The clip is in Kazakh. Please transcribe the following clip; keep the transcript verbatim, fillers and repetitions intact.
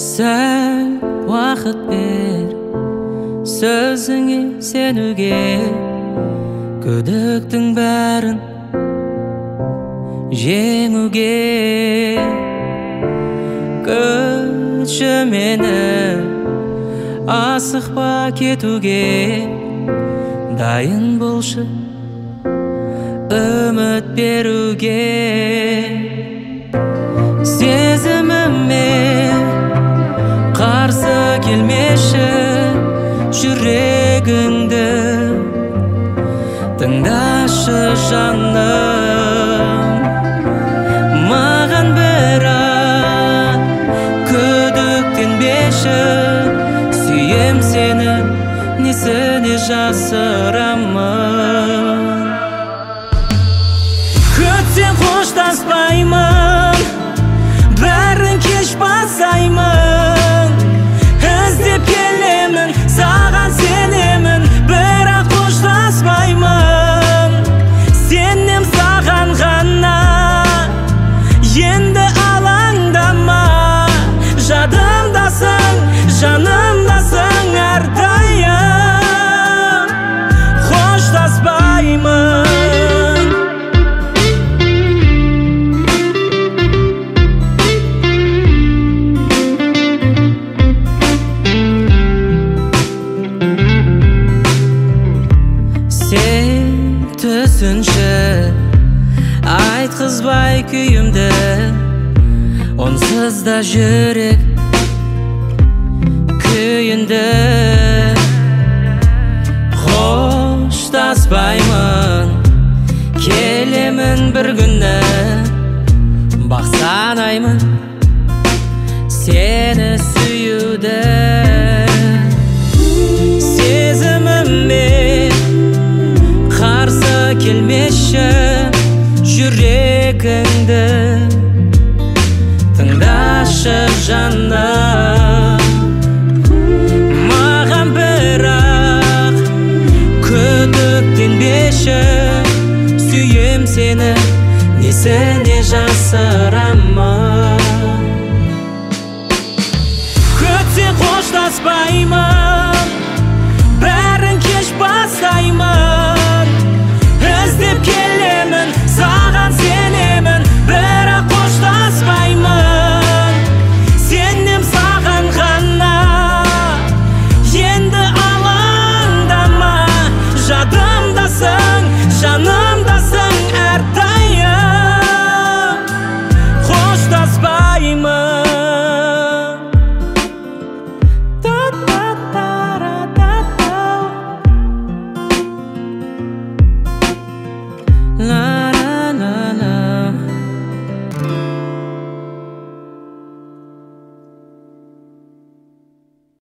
Сәл уақыт бер сөзіңе сенуге, күдіктің бәрін жеңуге. Күтші мені, асықпа кетуге, дайын болшы үміт беруге. Сезіміме қарсы келмеші, жүрегіңді тыңдашы жаным. Маған бірақ күдіктенбеші, сүйем сені, несіне жасырамын. Күтсем қоштаспаймын, бәрін кеш басаймын. Іздеп келемін, саған сенемін, бірақ қоштаспаймын. Сенем саған ғана, енді алаңдама. Жадымдасың, жанымдасың әрдайым. Қоштаспаймын. Түсінші айтқызбай күйімді, онсыз да жүрек күйінді. Қоштаспаймын, келемін бір күні, бақ санаймын сені сүюді. Сезіміме қарсы келмеші, жүрегіңді тыңдашы жаным. Маған бірақ күдіктенбеші, сүйем сені, несіне жасырамын. Күтсе қоштаспаймын,